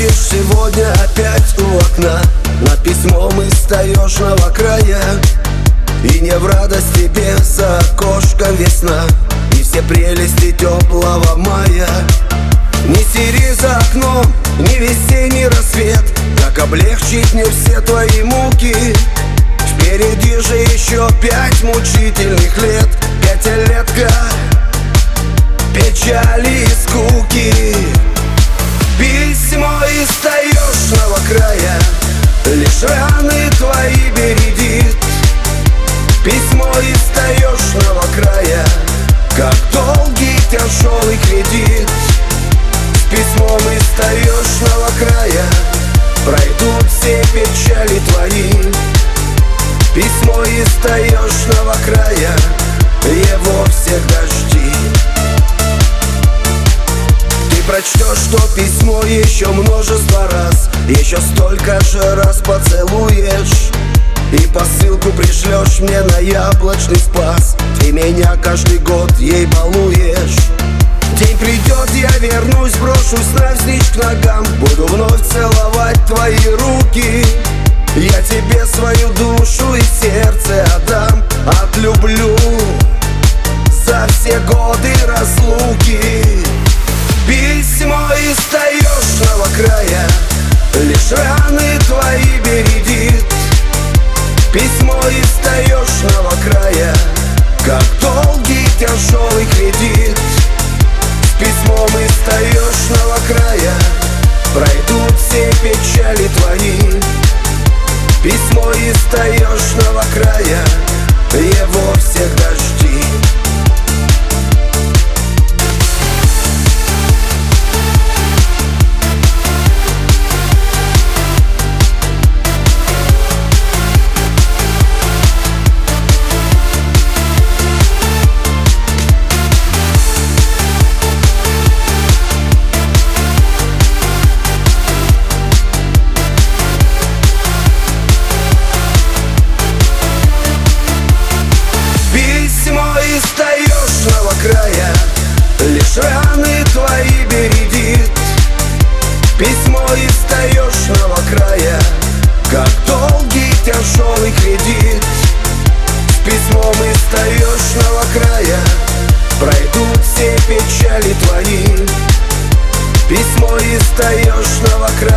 стоишь сегодня опять у окна, над письмом и встаешь новокрая. И не в радость тебе за окошком весна и все прелести теплого мая. Ни сири за окном, ни весенний рассвет, как облегчить мне все твои муки. Впереди же еще 5 мучительных лет, пятилетка печали и скуки. Письмо и встаешь новокрая, лишь раны твои бередит. Письмо и встаешь новокрая, как долгий тяжелый кредит. С письмом и встаешь новокрая, пройдут все печали твои. Письмо и встаешь новокрая, его всегда жди. Ты прочтешь то письмо еще множество раз, еще столько же раз поцелуешь. И посылку пришлешь мне на яблочный спас, ты меня каждый год ей балуешь. День придет, я вернусь, брошусь навзничь к ногам, буду вновь целовать твои руки. Я тебе свою душу и сердце отдам, отлюблю за все годы разлуки. Письмо и встаешь новокрая, лишь раны твои бередит. Письмо и встаешь новокрая, как долгий тяжелый кредит. С письмом и встаешь новокрая, пройдут все печали твои. Письмо и встаешь новокрая, его всегда жди. Новокрая, лишь раны твои бередит. Письмо и встаешь новокрая, как долгий тяжелый кредит. С письмом и встаешь новокрая, пройдут все печали твои. Письмо и встаешь новокрая.